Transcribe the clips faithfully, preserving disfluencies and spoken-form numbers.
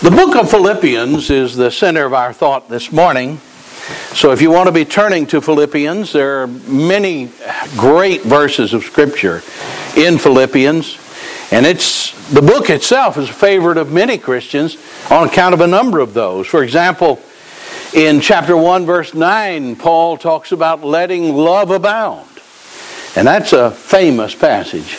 The book of Philippians is the center of our thought this morning. So if you want to be turning to Philippians, there are many great verses of Scripture in Philippians. And it's the book itself is a favorite of many Christians on account of a number of those. For example, in chapter one, verse nine, Paul talks about letting love abound. And that's a famous passage.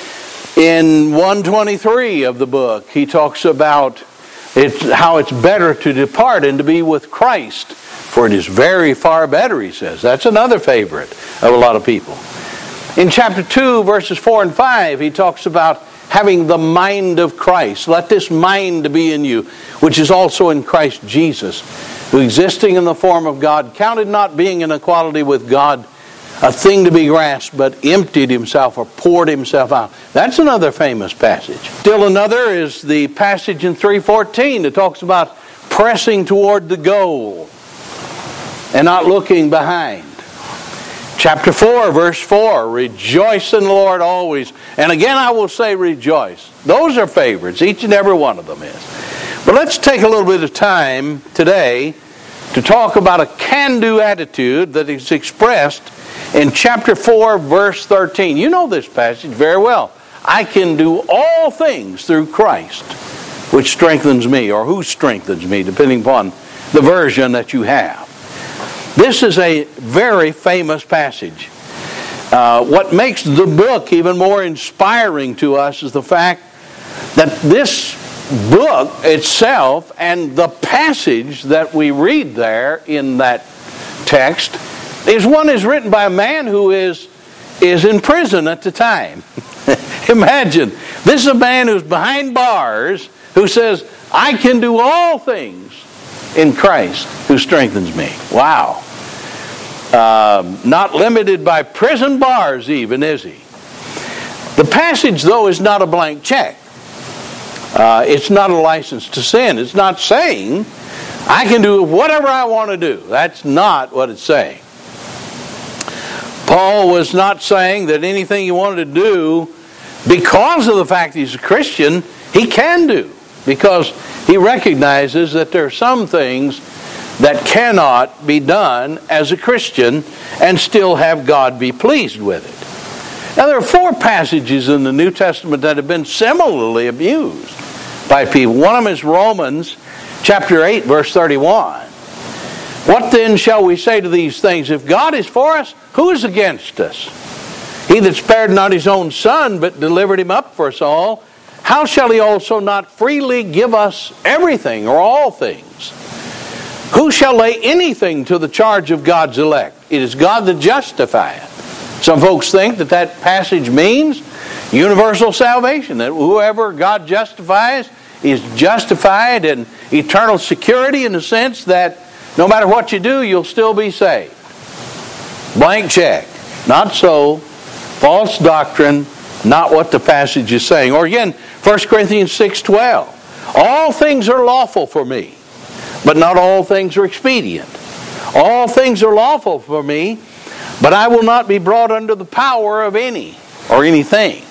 In one twenty-three of the book, he talks about It's how it's better to depart and to be with Christ, for it is very far better, he says. That's another favorite of a lot of people. In chapter two, verses four and five, he talks about having the mind of Christ. Let this mind be in you, which is also in Christ Jesus, who existing in the form of God, counted not being in equality with God a thing to be grasped, but emptied himself or poured himself out. That's another famous passage. Still another is the passage in three fourteen that talks about pressing toward the goal and not looking behind. Chapter four, verse four, rejoice in the Lord always. And again I will say rejoice. Those are favorites. Each and every one of them is. But let's take a little bit of time today to talk about a can-do attitude that is expressed in chapter four, verse thirteen. You know this passage very well. I can do all things through Christ, which strengthens me, or who strengthens me, depending upon the version that you have. This is a very famous passage. Uh, what makes the book even more inspiring to us is the fact that this book itself and the passage that we read there in that text is one is written by a man who is, is in prison at the time. Imagine, this is a man who's behind bars who says, I can do all things in Christ who strengthens me. Wow. Um, not limited by prison bars even, is he? The passage, though, is not a blank check. Uh, it's not a license to sin. It's not saying, I can do whatever I want to do. That's not what it's saying. Paul was not saying that anything he wanted to do, because of the fact he's a Christian, he can do. Because he recognizes that there are some things that cannot be done as a Christian and still have God be pleased with it. Now there are four passages in the New Testament that have been similarly abused by people. One of them is Romans chapter eight, verse thirty-one. What then shall we say to these things? If God is for us, who is against us? He that spared not his own Son, but delivered him up for us all, how shall he also not freely give us everything, or all things? Who shall lay anything to the charge of God's elect? It is God that justifieth. Some folks think that that passage means universal salvation, that whoever God justifies is justified in eternal security, in the sense that no matter what you do, you'll still be saved. Blank check. Not so. False doctrine. Not what the passage is saying. Or again, First Corinthians six twelve. All things are lawful for me, but not all things are expedient. All things are lawful for me, but I will not be brought under the power of any or anything.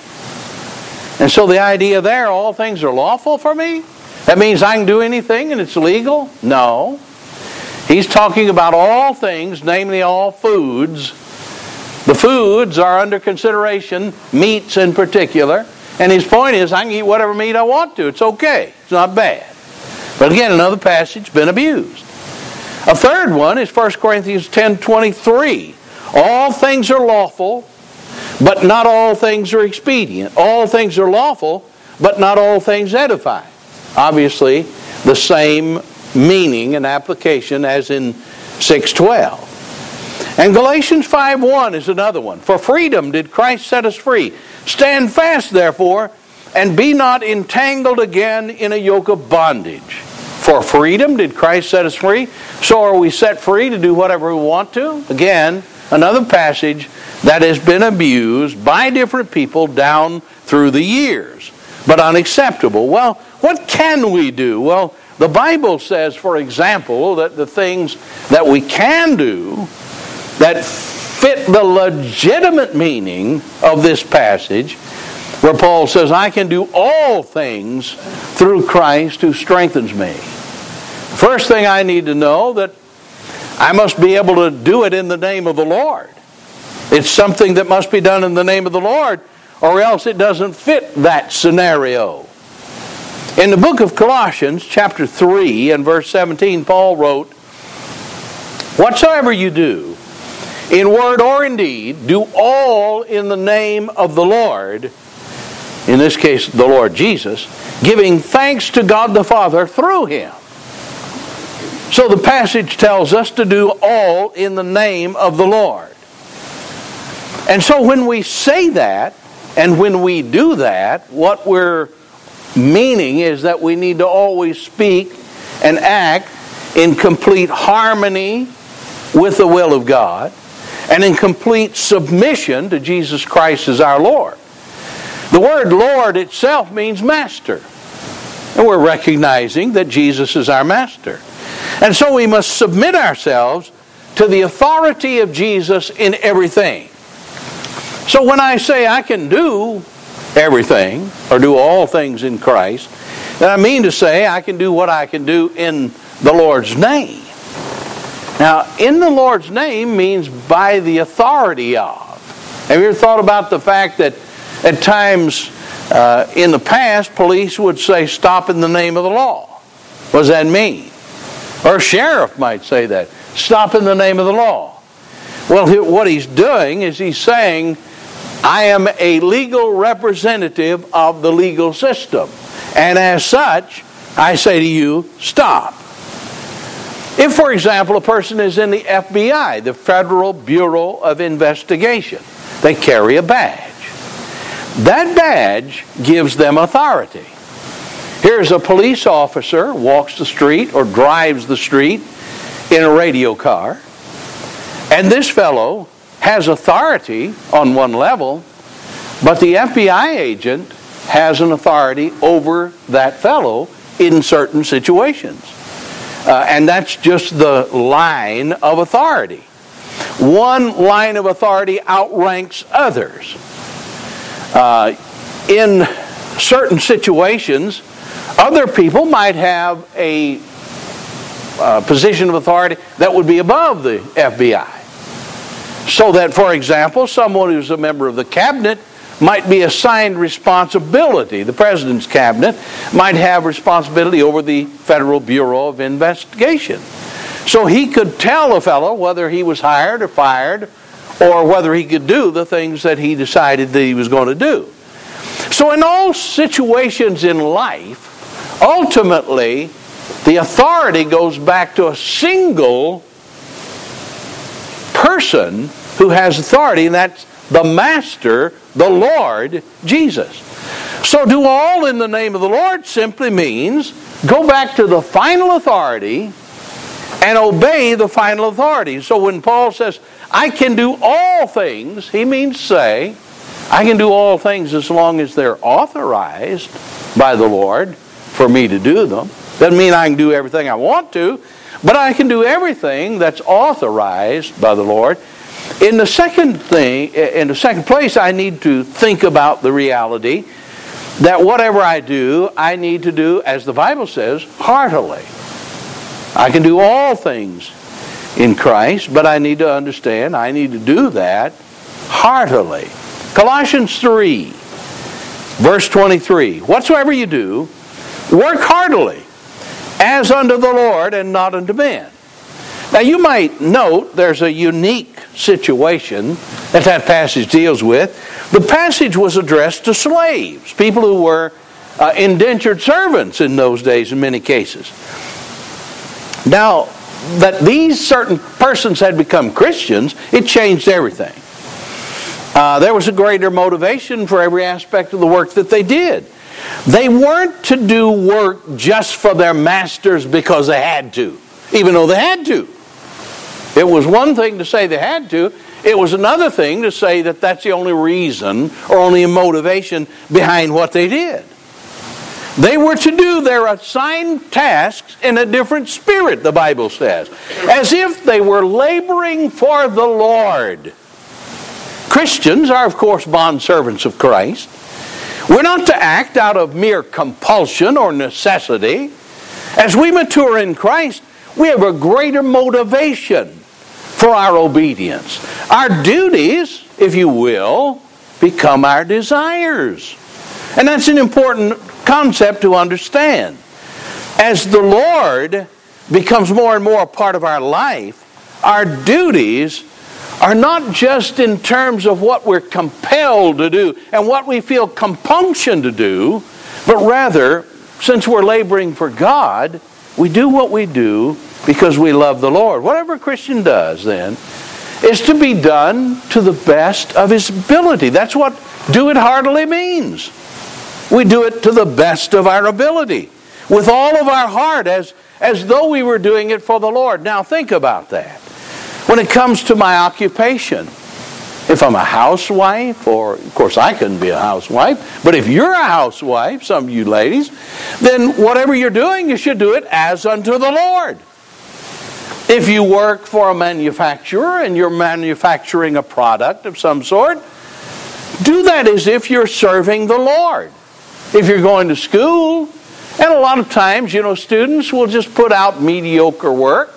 And so the idea there, all things are lawful for me? That means I can do anything and it's legal? No. He's talking about all things, namely all foods. The foods are under consideration, meats in particular. And his point is, I can eat whatever meat I want to. It's okay. It's not bad. But again, another passage been abused. A third one is First Corinthians ten twenty-three. All things are lawful, but not all things are expedient. All things are lawful, but not all things edify. Obviously, the same meaning and application as in six twelve. And Galatians five one is another one. For freedom did Christ set us free. Stand fast, therefore, and be not entangled again in a yoke of bondage. For freedom did Christ set us free. So are we set free to do whatever we want to? Again, another passage that has been abused by different people down through the years, but unacceptable. Well, what can we do? Well, the Bible says, for example, that the things that we can do that fit the legitimate meaning of this passage where Paul says, I can do all things through Christ who strengthens me. First thing I need to know that I must be able to do it in the name of the Lord. It's something that must be done in the name of the Lord, or else it doesn't fit that scenario. In the book of Colossians, chapter three and verse seventeen, Paul wrote, whatsoever you do, in word or in deed, do all in the name of the Lord, in this case the Lord Jesus, giving thanks to God the Father through Him. So the passage tells us to do all in the name of the Lord. And so when we say that, and when we do that, what we're meaning is that we need to always speak and act in complete harmony with the will of God, and in complete submission to Jesus Christ as our Lord. The word Lord itself means master. And we're recognizing that Jesus is our master. And so we must submit ourselves to the authority of Jesus in everything. So when I say I can do everything, or do all things in Christ, then I mean to say I can do what I can do in the Lord's name. Now, in the Lord's name means by the authority of. Have you ever thought about the fact that at times uh, in the past, police would say, stop in the name of the law? What does that mean? Or a sheriff might say that. Stop in the name of the law. Well, what he's doing is he's saying, I am a legal representative of the legal system. And as such, I say to you, stop. If, for example, a person is in the F B I, the Federal Bureau of Investigation, they carry a badge. That badge gives them authority. Here's a police officer, walks the street or drives the street in a radio car. And this fellow has authority on one level, but the F B I agent has an authority over that fellow in certain situations. Uh, and that's just the line of authority. One line of authority outranks others. Uh, in certain situations, other people might have a uh, position of authority that would be above the F B I. So that, for example, someone who's a member of the cabinet might be assigned responsibility. The President's cabinet might have responsibility over the Federal Bureau of Investigation. So he could tell a fellow whether he was hired or fired, or whether he could do the things that he decided that he was going to do. So in all situations in life, ultimately, the authority goes back to a single person who has authority, and that's the Master, the Lord Jesus. So do all in the name of the Lord simply means go back to the final authority and obey the final authority. So when Paul says, I can do all things, he means say, I can do all things as long as they're authorized by the Lord for me to do them. Doesn't mean I can do everything I want to, but I can do everything that's authorized by the Lord. In the second thing, in the second place, I need to think about the reality that whatever I do, I need to do, as the Bible says, heartily. I can do all things in Christ, but I need to understand I need to do that heartily. Colossians three, verse twenty-three. Whatsoever you do, work heartily, as unto the Lord and not unto men. Now you might note there's a unique situation that that passage deals with. The passage was addressed to slaves, people who were uh, indentured servants in those days in many cases. Now, that these certain persons had become Christians, it changed everything. Uh, there was a greater motivation for every aspect of the work that they did. They weren't to do work just for their masters because they had to, even though they had to. It was one thing to say they had to. It was another thing to say that that's the only reason or only a motivation behind what they did. They were to do their assigned tasks in a different spirit, the Bible says, as if they were laboring for the Lord. Christians are, of course, bondservants of Christ. We're not to act out of mere compulsion or necessity. As we mature in Christ, we have a greater motivation for our obedience. Our duties, if you will, become our desires. And that's an important concept to understand. As the Lord becomes more and more a part of our life, our duties are not just in terms of what we're compelled to do and what we feel compunction to do, but rather, since we're laboring for God, we do what we do because we love the Lord. Whatever a Christian does, then, is to be done to the best of his ability. That's what do it heartily means. We do it to the best of our ability, with all of our heart, as, as though we were doing it for the Lord. Now think about that. When it comes to my occupation, if I'm a housewife, or of course I couldn't be a housewife, but if you're a housewife, some of you ladies, then whatever you're doing, you should do it as unto the Lord. If you work for a manufacturer and you're manufacturing a product of some sort, do that as if you're serving the Lord. If you're going to school, and a lot of times, you know, students will just put out mediocre work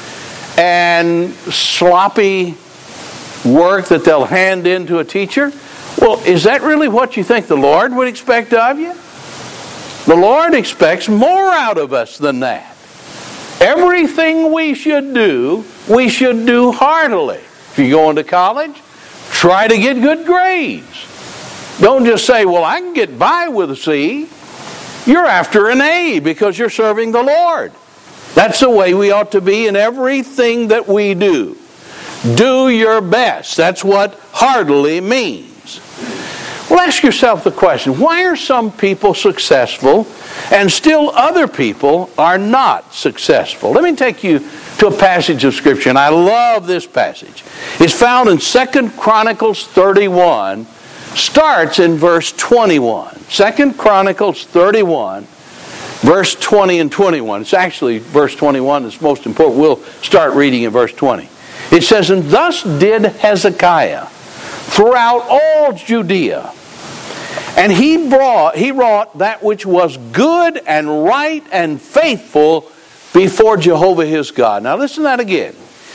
and sloppy work that they'll hand in to a teacher. Well, is that really what you think the Lord would expect of you? The Lord expects more out of us than that. Everything we should do, we should do heartily. If you're going to college, try to get good grades. Don't just say, well, I can get by with a C. You're after an A because you're serving the Lord. That's the way we ought to be in everything that we do. Do your best. That's what heartily means. Well, ask yourself the question, why are some people successful and still other people are not successful? Let me take you to a passage of Scripture, and I love this passage. It's found in Second Chronicles thirty-one, starts in verse twenty-one. Second Chronicles thirty-one, verse twenty and twenty-one. It's actually verse twenty-one that's most important. We'll start reading in verse twenty. It says, "And thus did Hezekiah throughout all Judea, and he brought he wrought that which was good and right and faithful before Jehovah his God." Now listen to that again.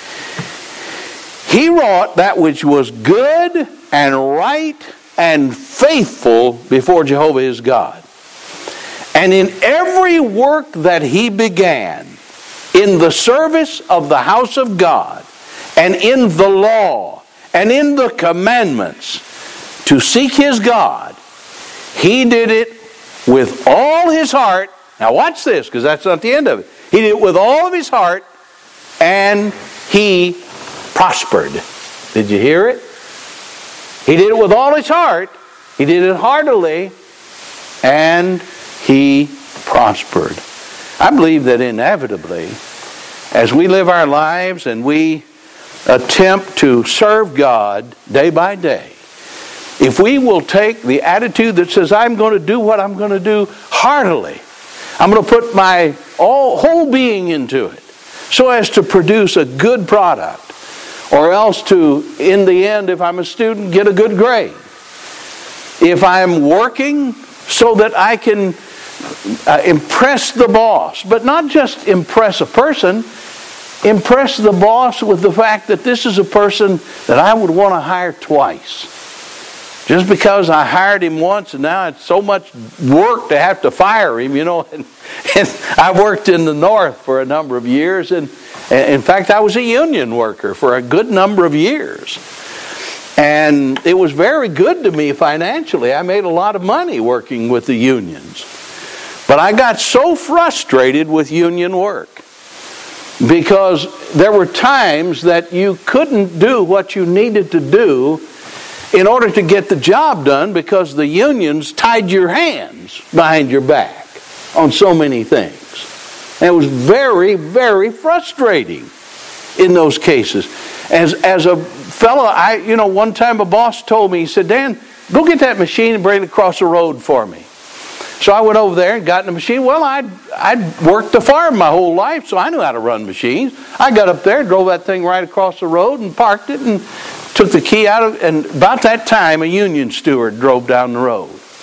He wrought that which was good and right and faithful before Jehovah his God. And in every work that he began, in the service of the house of God, and in the law, and in the commandments, to seek his God, he did it with all his heart. Now watch this, because that's not the end of it. He did it with all of his heart, and he prospered. Did you hear it? He did it with all his heart. He did it heartily, and he prospered. I believe that inevitably, as we live our lives and we attempt to serve God day by day, if we will take the attitude that says, I'm going to do what I'm going to do heartily, I'm going to put my all, whole being into it so as to produce a good product, or else to, in the end, if I'm a student, get a good grade. If I'm working so that I can uh, impress the boss, but not just impress a person, impress the boss with the fact that this is a person that I would want to hire twice. Just because I hired him once and now it's so much work to have to fire him, you know. And, and I worked in the north for a number of years, and in fact I was a union worker for a good number of years. And it was very good to me financially. I made a lot of money working with the unions. But I got so frustrated with union work because there were times that you couldn't do what you needed to do in order to get the job done because the unions tied your hands behind your back on so many things. And it was very, very frustrating in those cases. As as a fellow, I you know, one time a boss told me, he said, Dan, go get that machine and bring it across the road for me. So I went over there and got in the machine. Well, I'd, I'd worked the farm my whole life, so I knew how to run machines. I got up there, drove that thing right across the road and parked it and took the key out of it. And about that time, a union steward drove down the road.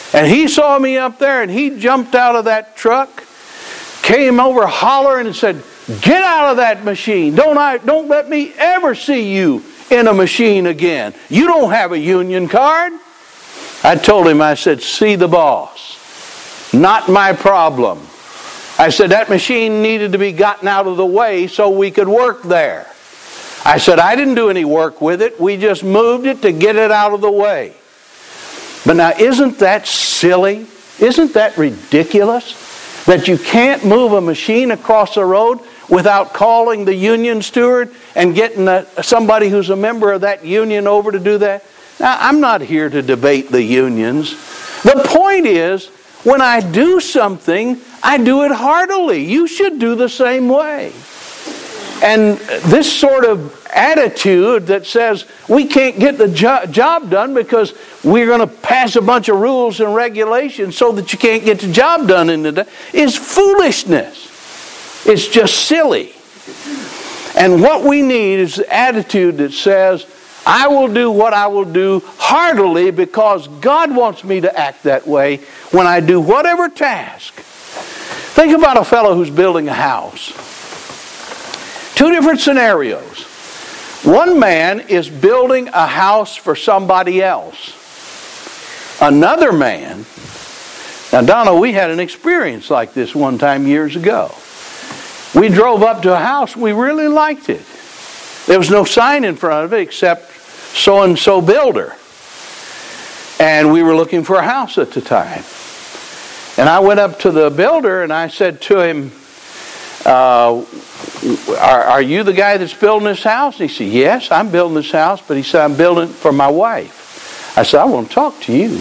And he saw me up there, and he jumped out of that truck, came over hollering and said, "Get out of that machine. Don't I, don't let me ever see you in a machine again. You don't have a union card." I told him, I said, "See the boss. Not my problem." I said, "That machine needed to be gotten out of the way so we could work there." I said, "I didn't do any work with it. We just moved it to get it out of the way." But now, isn't that silly? Isn't that ridiculous? That you can't move a machine across the road without calling the union steward and getting a, somebody who's a member of that union over to do that? Now, I'm not here to debate the unions. The point is, when I do something, I do it heartily. You should do the same way. And this sort of attitude that says we can't get the jo- job done because we're going to pass a bunch of rules and regulations so that you can't get the job done in the day is foolishness. It's just silly. And what we need is the attitude that says, I will do what I will do heartily because God wants me to act that way when I do whatever task. Think about a fellow who's building a house. Two different scenarios. One man is building a house for somebody else. Another man, now Donna, we had an experience like this one time years ago. We drove up to a house, we really liked it. There was no sign in front of it except so-and-so builder. And we were looking for a house at the time. And I went up to the builder and I said to him, uh, are, are you the guy that's building this house? And he said, "Yes, I'm building this house." But he said, "I'm building it for my wife." I said, "I want to talk to you."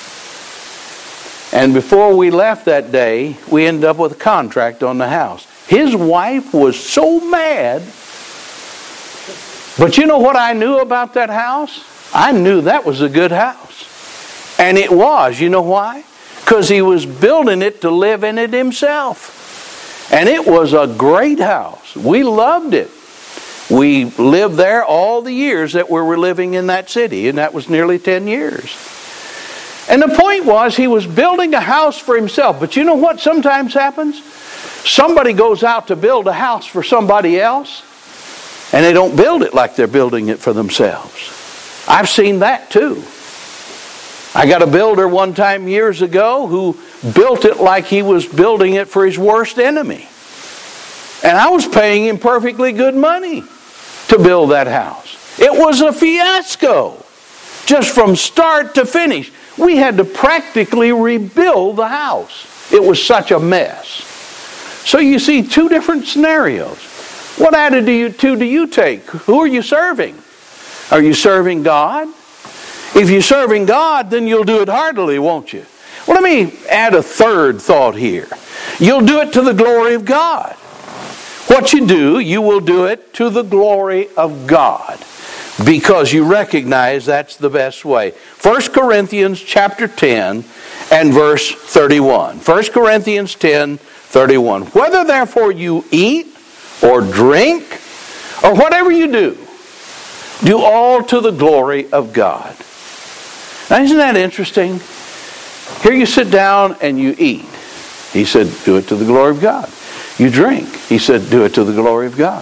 And before we left that day, we ended up with a contract on the house. His wife was so mad. But you know what I knew about that house? I knew that was a good house. And it was. You know why? Because he was building it to live in it himself. And it was a great house. We loved it. We lived there all the years that we were living in that city, and that was nearly ten years. And the point was, he was building a house for himself. But you know what sometimes happens? Somebody goes out to build a house for somebody else, and they don't build it like they're building it for themselves. I've seen that too. I got a builder one time years ago who built it like he was building it for his worst enemy. And I was paying him perfectly good money to build that house. It was a fiasco. Just from start to finish. We had to practically rebuild the house. It was such a mess. So you see two different scenarios. What attitude do you take? Who are you serving? Are you serving God? If you're serving God, then you'll do it heartily, won't you? Well, let me add a third thought here. You'll do it to the glory of God. What you do, you will do it to the glory of God, because you recognize that's the best way. First Corinthians chapter ten and verse thirty-one. First Corinthians ten, thirty-one. Whether therefore you eat or drink or whatever you do, do all to the glory of God. Now, isn't that interesting? Here you sit down and you eat. He said, do it to the glory of God. You drink. He said, do it to the glory of God.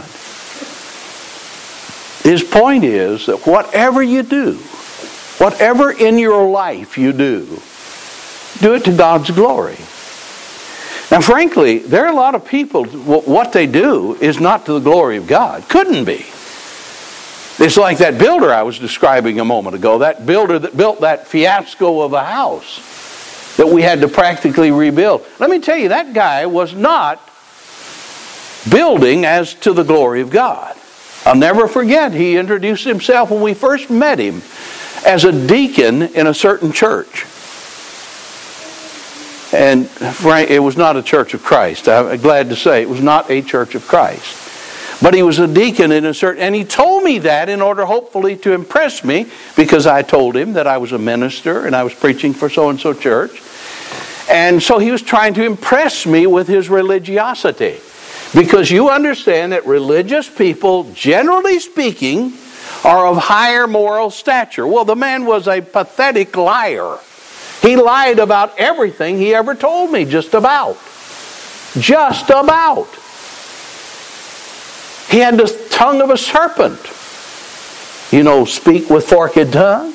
His point is that whatever you do, whatever in your life you do, do it to God's glory. Now, frankly, there are a lot of people, what they do is not to the glory of God. Couldn't be. It's like that builder I was describing a moment ago, that builder that built that fiasco of a house that we had to practically rebuild. Let me tell you, that guy was not building as to the glory of God. I'll never forget, he introduced himself when we first met him as a deacon in a certain church. And Frank, it was not a Church of Christ. I'm glad to say it was not a Church of Christ. But he was a deacon in a certain, and he told me that in order hopefully to impress me, because I told him that I was a minister and I was preaching for so-and-so church. And so he was trying to impress me with his religiosity. Because you understand that religious people, generally speaking, are of higher moral stature. Well, the man was a pathetic liar. He lied about everything he ever told me, just about. Just about. He had the tongue of a serpent. You know, speak with forked tongue.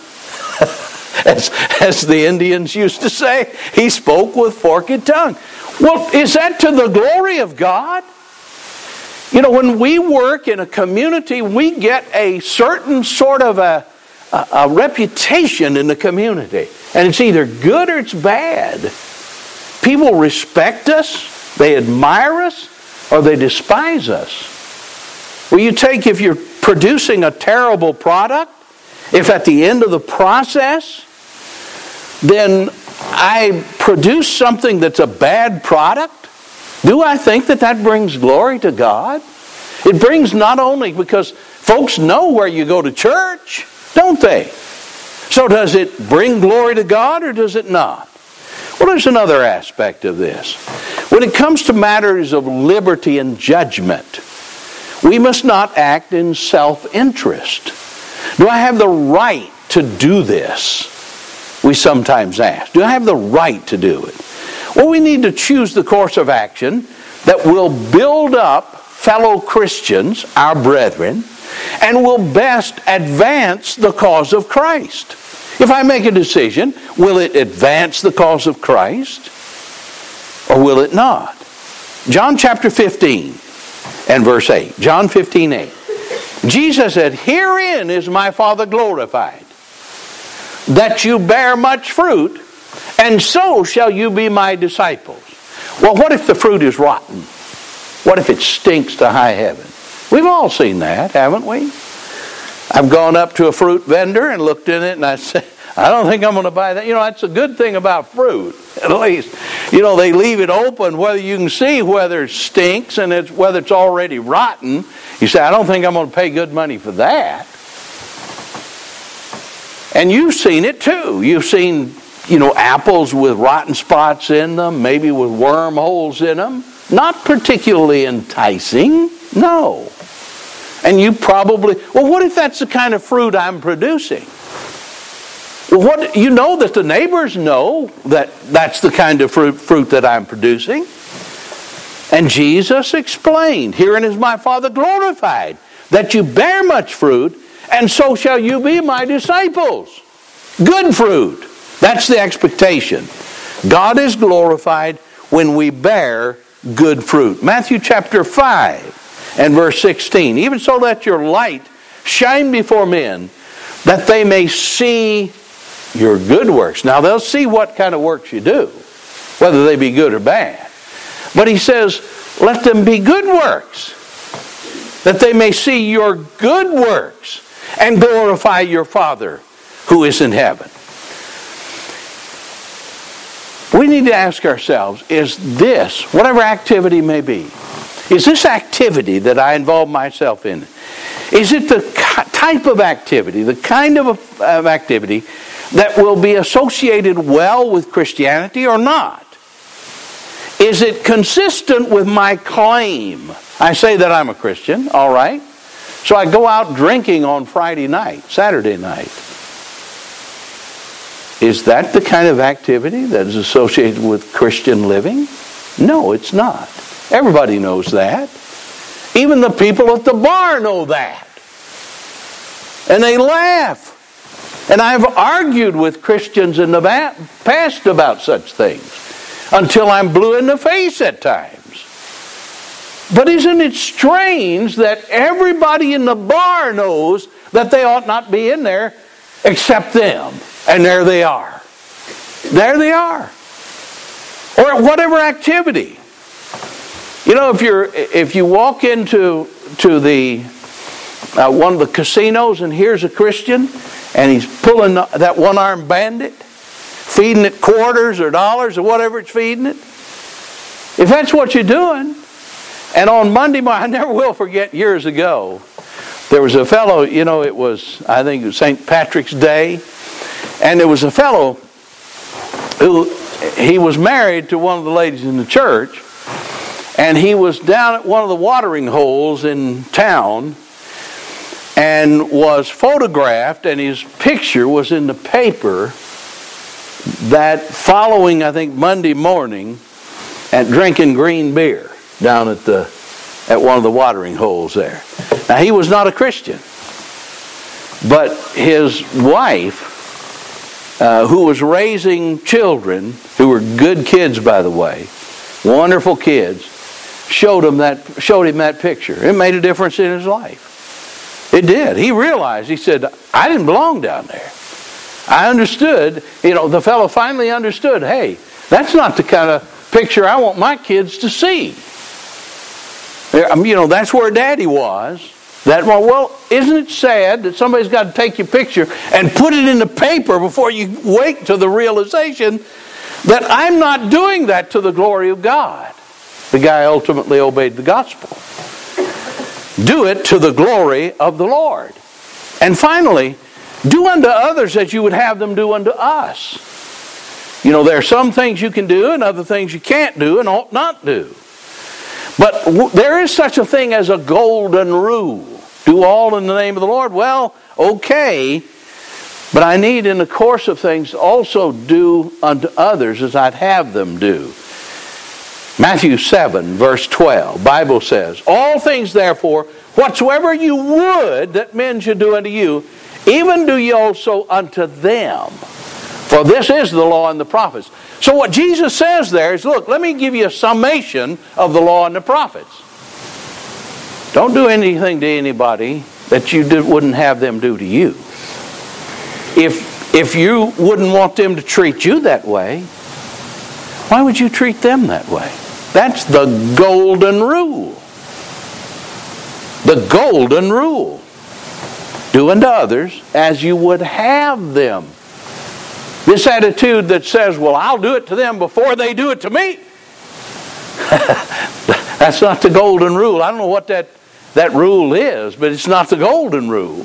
As, as the Indians used to say, he spoke with forked tongue. Well, is that to the glory of God? You know, when we work in a community, we get a certain sort of a, a, a reputation in the community. And it's either good or it's bad. People respect us, they admire us, or they despise us. Well, you take, if you're producing a terrible product, if at the end of the process, then I produce something that's a bad product, do I think that that brings glory to God? It brings not only because folks know where you go to church, don't they? So does it bring glory to God or does it not? Well, there's another aspect of this. When it comes to matters of liberty and judgment, we must not act in self-interest. Do I have the right to do this? We sometimes ask. Do I have the right to do it? Well, we need to choose the course of action that will build up fellow Christians, our brethren, and will best advance the cause of Christ. If I make a decision, will it advance the cause of Christ or will it not? John chapter fifteen and verse eight. John fifteen, eight. Jesus said, "Herein is my Father glorified, that you bear much fruit, and so shall you be my disciples." Well, what if the fruit is rotten? What if it stinks to high heaven? We've all seen that, haven't we? I've gone up to a fruit vendor and looked in it and I said, I don't think I'm going to buy that. You know, that's a good thing about fruit. At least, you know, they leave it open whether you can see whether it stinks and it's whether it's already rotten. You say, I don't think I'm going to pay good money for that. And you've seen it too. You've seen, you know, apples with rotten spots in them, maybe with wormholes in them. Not particularly enticing, no. And you probably, well, what if that's the kind of fruit I'm producing? Well, what, you know that the neighbors know that that's the kind of fruit, fruit that I'm producing. And Jesus explained, "Herein is my Father glorified, that you bear much fruit, and so shall you be my disciples." Good fruit. That's the expectation. God is glorified when we bear good fruit. Matthew chapter five and verse sixteen. "Even so let your light shine before men, that they may see your good works." Now they'll see what kind of works you do, whether they be good or bad. But he says, let them be good works, that they may see your good works and glorify your Father who is in heaven. We need to ask ourselves, is this, whatever activity may be, is this activity that I involve myself in, is it the type of activity, the kind of, of activity that will be associated well with Christianity or not? Is it consistent with my claim? I say that I'm a Christian, all right. So I go out drinking on Friday night, Saturday night. Is that the kind of activity that is associated with Christian living? No, it's not. Everybody knows that. Even the people at the bar know that. And they laugh. And I've argued with Christians in the past about such things, until I'm blue in the face at times. But isn't it strange that everybody in the bar knows that they ought not be in there except them? And there they are. There they are. Or at whatever activity. You know, if you're if you walk into to the uh, one of the casinos and here's a Christian and he's pulling that one-armed bandit, feeding it quarters or dollars or whatever it's feeding it. If that's what you're doing, and on Monday morning, I never will forget years ago, there was a fellow, you know, it was, I think it was Saint Patrick's Day, and there was a fellow who, he was married to one of the ladies in the church, and he was down at one of the watering holes in town and was photographed, and his picture was in the paper that following, I think, Monday morning at drinking green beer down at the at one of the watering holes there. Now, he was not a Christian, but his wife, uh, who was raising children, who were good kids, by the way, wonderful kids, showed him that showed him that picture. It made a difference in his life. It did. He realized, he said, I didn't belong down there. I understood, you know, the fellow finally understood, hey, that's not the kind of picture I want my kids to see. You know, that's where Daddy was. That well, isn't it sad that somebody's got to take your picture and put it in the paper before you wake to the realization that I'm not doing that to the glory of God? The guy ultimately obeyed the gospel. Do it to the glory of the Lord. And finally, do unto others as you would have them do unto us. You know, there are some things you can do and other things you can't do and ought not do. But w- there is such a thing as a golden rule. Do all in the name of the Lord. Well, okay. But I need in the course of things also do unto others as I'd have them do. Matthew seven, verse twelve, Bible says, all things therefore, whatsoever you would that men should do unto you, even do ye also unto them. For this is the law and the prophets. So what Jesus says there is, look, let me give you a summation of the law and the prophets. Don't do anything to anybody that you did, wouldn't have them do to you. If, if you wouldn't want them to treat you that way, why would you treat them that way? That's the golden rule. The golden rule. Do unto others as you would have them. This attitude that says, well, I'll do it to them before they do it to me. That's not the golden rule. I don't know what that, that rule is, but it's not the golden rule.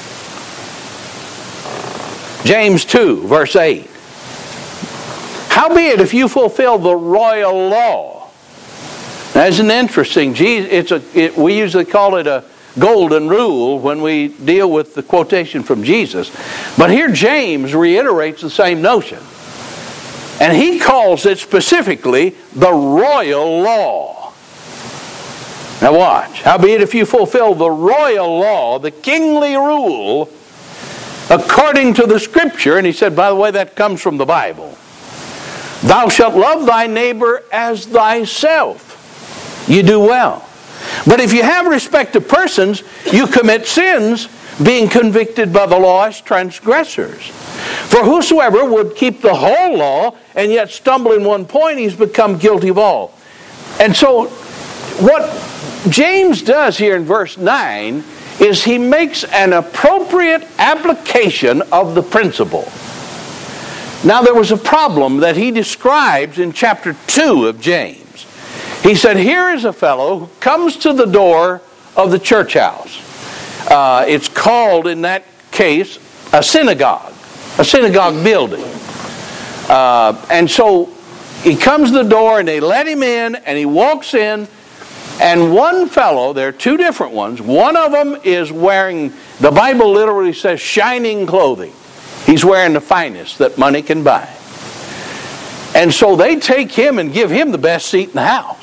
James two, verse eight. Howbeit, if you fulfill the royal law. Now, isn't it interesting? It's a, it, we usually call it a golden rule when we deal with the quotation from Jesus. But here James reiterates the same notion. And he calls it specifically the royal law. Now watch. Howbeit, if you fulfill the royal law, the kingly rule, according to the Scripture, and he said, by the way, that comes from the Bible. Thou shalt love thy neighbor as thyself. You do well. But if you have respect to persons, you commit sins, being convicted by the law as transgressors. For whosoever would keep the whole law and yet stumble in one point, he's become guilty of all. And so what James does here in verse nine is he makes an appropriate application of the principle. Now there was a problem that he describes in chapter two of James. He said, here is a fellow who comes to the door of the church house. Uh, it's called, in that case, a synagogue. A synagogue building. Uh, and so he comes to the door and they let him in and he walks in. And one fellow, there are two different ones. One of them is wearing, the Bible literally says, shining clothing. He's wearing the finest that money can buy. And so they take him and give him the best seat in the house.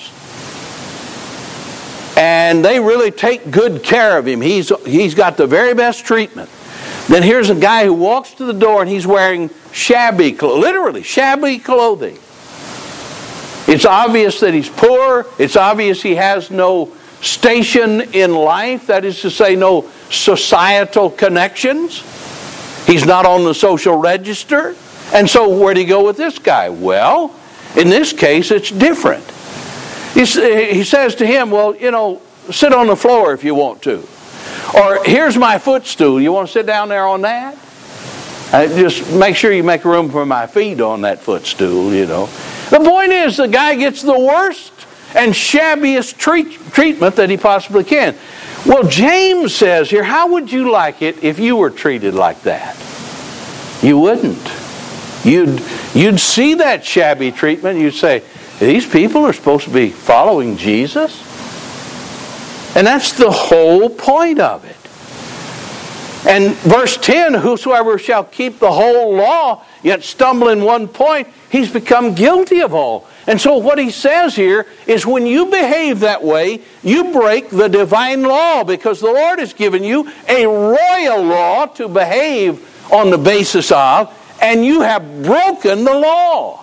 And they really take good care of him. He's, he's got the very best treatment. Then here's a guy who walks to the door and he's wearing shabby clothing, literally shabby clothing. It's obvious that he's poor. It's obvious he has no station in life. That is to say, no societal connections. He's not on the social register. And so where do you go with this guy? Well, in this case, it's different. He says to him, well, you know, sit on the floor if you want to. Or here's my footstool. You want to sit down there on that? I just make sure you make room for my feet on that footstool, you know. The point is, the guy gets the worst and shabbiest treat, treatment that he possibly can. Well, James says here, how would you like it if you were treated like that? You wouldn't. You'd, you'd see that shabby treatment and you'd say, these people are supposed to be following Jesus? And that's the whole point of it. And verse ten, whosoever shall keep the whole law, yet stumble in one point, he's become guilty of all. And so what he says here is when you behave that way, you break the divine law, because the Lord has given you a royal law to behave on the basis of, and you have broken the law.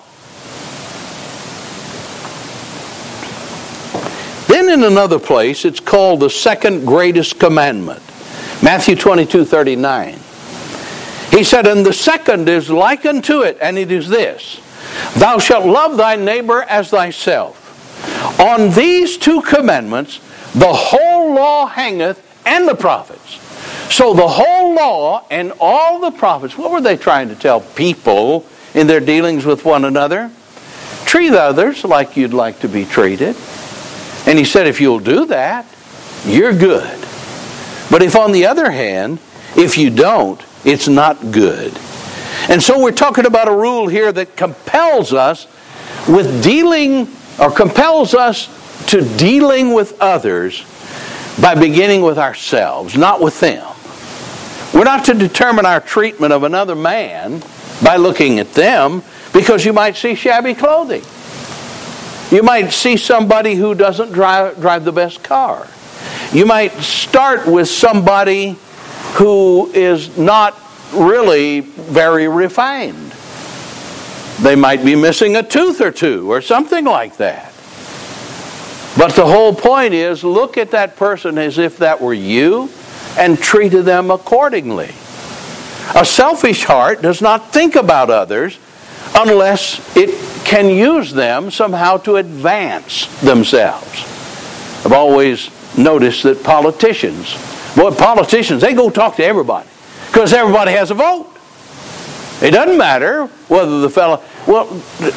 Then in another place, it's called the second greatest commandment. Matthew twenty-two thirty-nine. He said, and the second is like unto it, and it is this: thou shalt love thy neighbor as thyself. On these two commandments, the whole law hangeth, and the prophets. So the whole law and all the prophets, what were they trying to tell people in their dealings with one another? Treat others like you'd like to be treated. And he said, if you'll do that, you're good. But if on the other hand, if you don't, it's not good. And so we're talking about a rule here that compels us with dealing, or compels us to dealing with others by beginning with ourselves, not with them. We're not to determine our treatment of another man by looking at them, because you might see shabby clothing. You might see somebody who doesn't drive, drive the best car. You might start with somebody who is not really very refined. They might be missing a tooth or two or something like that. But the whole point is, look at that person as if that were you and treat them accordingly. A selfish heart does not think about others unless it can use them somehow to advance themselves. I've always noticed that politicians, boy, politicians, they go talk to everybody because everybody has a vote. It doesn't matter whether the fellow, well,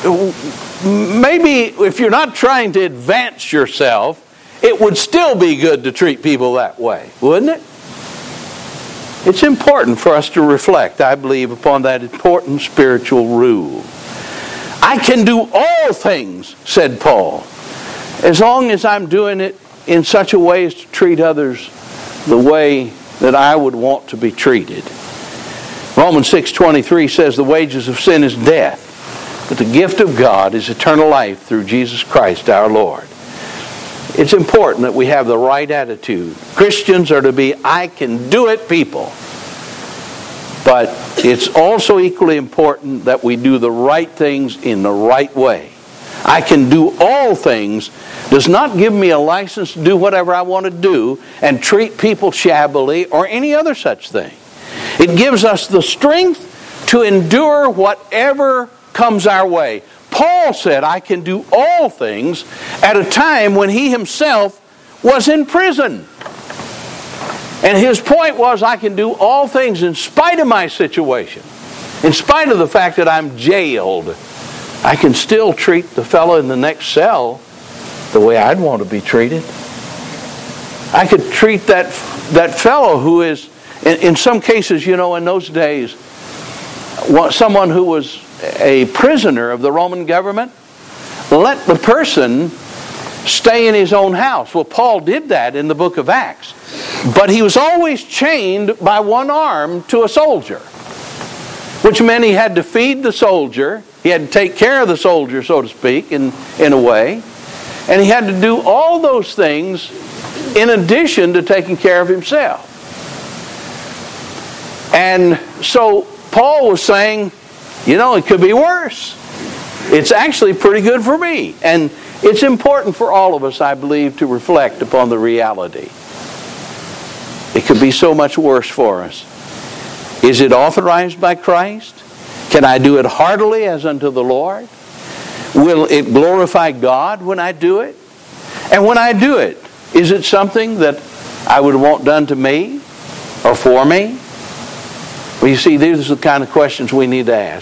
maybe if you're not trying to advance yourself, it would still be good to treat people that way, wouldn't it? It's important for us to reflect, I believe, upon that important spiritual rule. I can do all things, said Paul, as long as I'm doing it in such a way as to treat others the way that I would want to be treated. Romans six twenty-three says the wages of sin is death, but the gift of God is eternal life through Jesus Christ our Lord. It's important that we have the right attitude. Christians are to be I can do it people. But it's also equally important that we do the right things in the right way. I can do all things does not give me a license to do whatever I want to do and treat people shabbily or any other such thing. It gives us the strength to endure whatever comes our way. Paul said, I can do all things at a time when he himself was in prison. And his point was, I can do all things in spite of my situation. In spite of the fact that I'm jailed, I can still treat the fellow in the next cell the way I'd want to be treated. I could treat that, that fellow who is, in, in some cases, you know, in those days, someone who was a prisoner of the Roman government, let the person stay in his own house. Well, Paul did that in the book of Acts. But he was always chained by one arm to a soldier, which meant he had to feed the soldier. He had to take care of the soldier, so to speak, in, in a way. And he had to do all those things in addition to taking care of himself. And so Paul was saying, you know, it could be worse. It's actually pretty good for me. And it's important for all of us, I believe, to reflect upon the reality. It could be so much worse for us. Is it authorized by Christ? Can I do it heartily as unto the Lord? Will it glorify God when I do it? And when I do it, is it something that I would want done to me or for me? Well, you see, these are the kind of questions we need to ask.